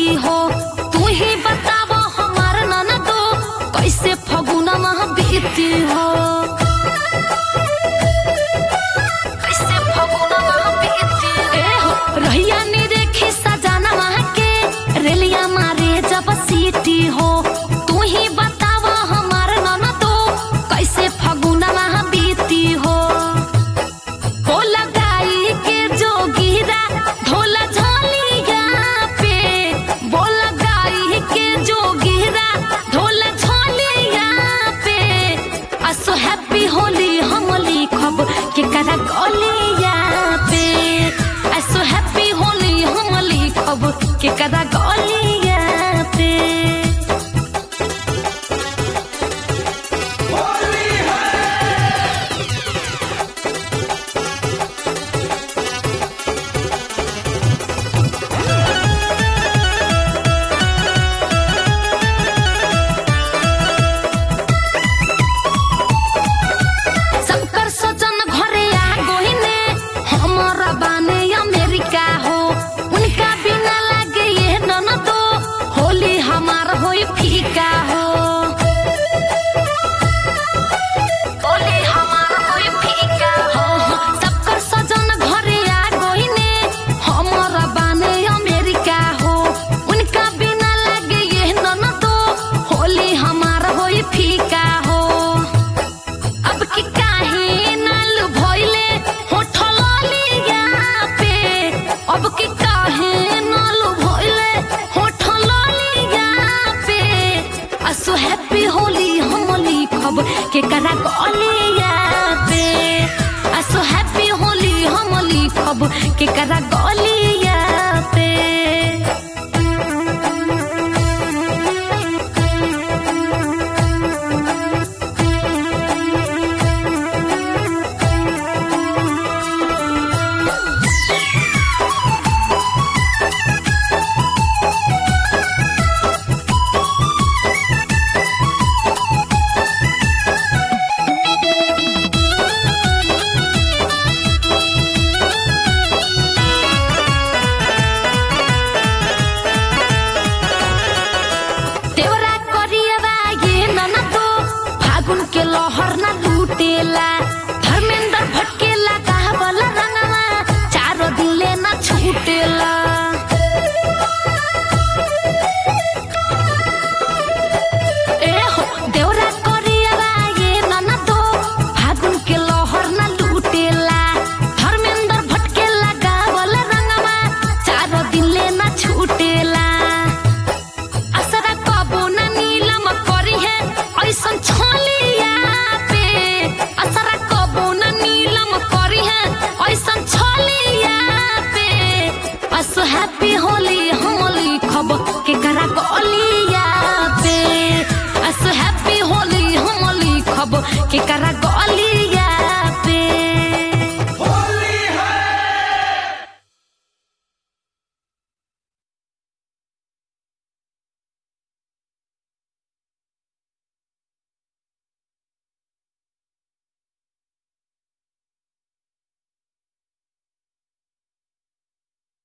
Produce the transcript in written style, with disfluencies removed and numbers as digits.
बीती हो। तू ही बतावा हमार ननदो कैसे फगुना माह बीती हो, कैसे फगुना माह बीती हो। रहिया नी देखी सजाना माह के रेलिया मारे जब सीटी हो। तू ही बतावा हमार ननदो कैसे फगुना माह बीती हो। के करा गलिया पे ऐसो हैप्पी होली हम लिखब के करा गलिया पे। फीका हो ओले हमार होई फीका हो। सबकर सजन घरे आ गइने हमर बाने अमेरिका हो। उनका बिना लागे ये ननदो होली हमार होई फीका हो। अब की काहे नाल भइले होठल लिया पे, अब की काहे नाल भइले होठल लिया पे। असो हैप्पी होली हम लिखब के करा गलिया पे। असो हैप्पी होली हम लिखब के करा गलिया